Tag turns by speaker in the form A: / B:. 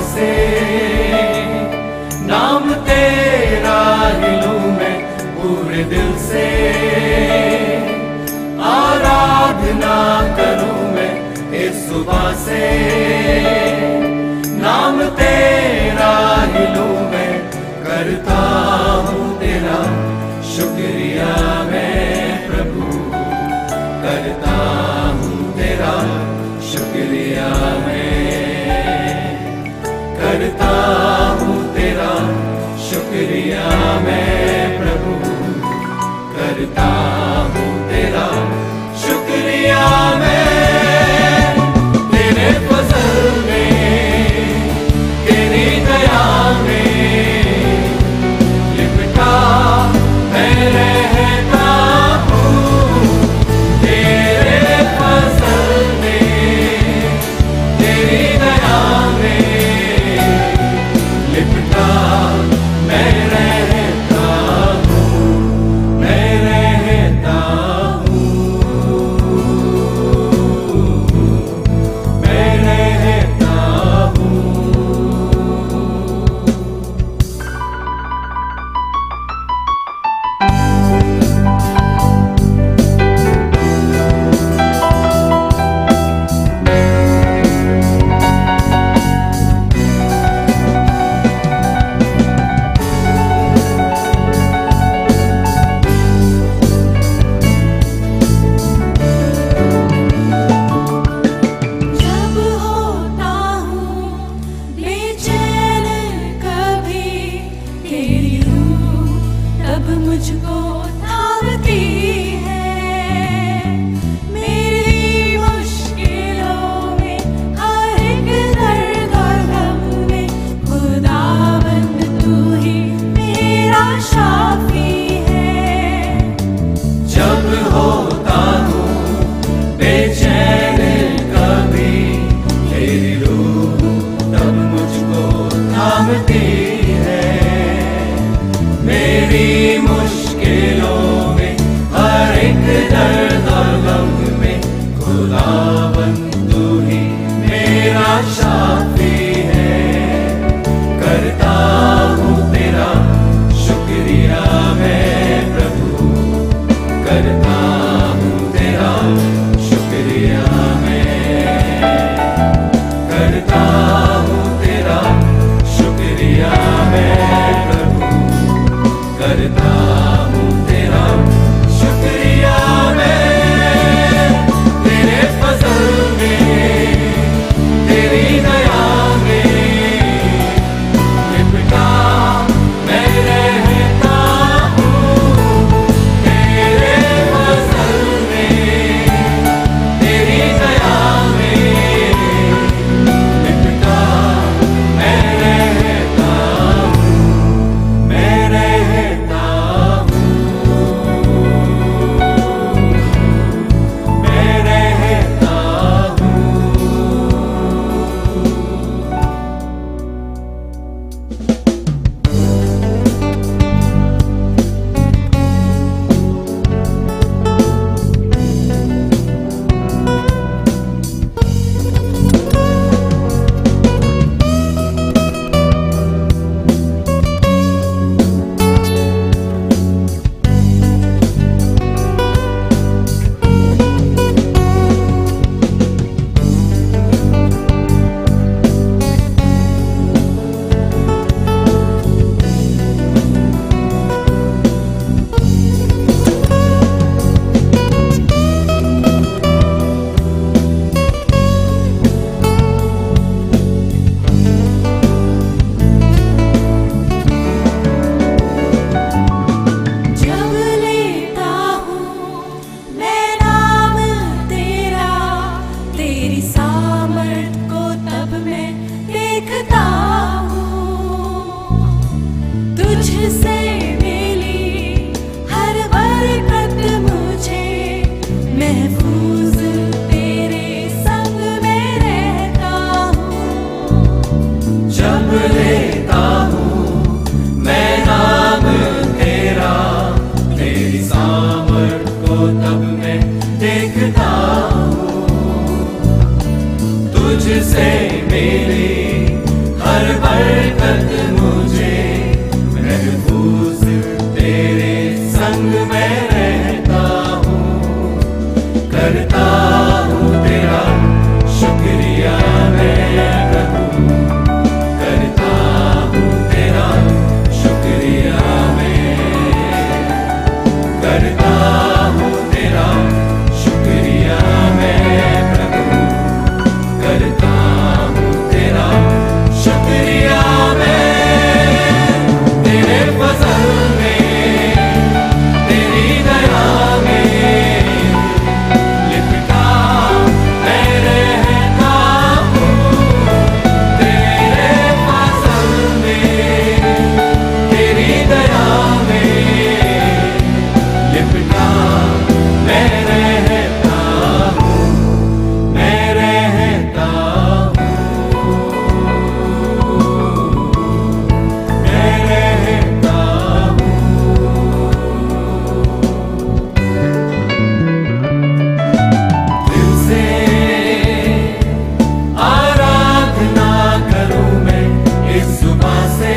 A: से, नाम तेरा ही लूं मैं पूरे दिल से। आराधना करूं मैं इस सुबह से, नाम तेरा ही लूं मैं, करता हूं तेरा शुक्रिया मैं प्रभु, करता हूं तेरा शुक्रिया मैं, करता हूं तेरा शुक्रिया मैं प्रभु, करता हूं तेरा शुक्रिया मैं। तेरे फजल में, तेरी दया में लिपटा मैं रहता हूँ। तेरे फजल में, तेरी दया में लिपटा मैं रहता हूँ, मैं रहता हूँ, मैं रहता हूँ।
B: जब होता हूँ बेचैन कभी, तेरी रूह तब मुझको थामती है। मेरी मुश्किलों में, हर एक दर्द और गम में, खुदावंद तू ही मेरा शाफी है।
A: जब होता हूँ बेचैन कभी, तेरी रूह तब मुझको थामती है। मेरी मुश्किलों में, हर एक दर्द और गम में, खुदावंद तू ही मेरा शाफी है। करता हूँ तेरा शुक्रिया मैं प्रभु, करता हूँ तेरा शुक्रिया मैं, करता हूँ तेरा शुक्रिया तक मुझे महफूज तेरे संग में रहता हूँ, करता हूँ तेरा शुक्रिया मैं प्रभु, करता हूँ तेरा शुक्रिया मैं, करता हूँ तेरा शुक्रिया मैं प्रभु, करता हूँ तेरा शुक्रिया मैं। तेरे फजल में, तेरी दया में लिपटा मैं रहता हूँ, तेरे फजल में, तेरी दया में लिपटा मैं रहता हूँ, मैं रहता हूँ, मैं रहता हूँ। दिल से आराधना करूं मैं, इस जुबां से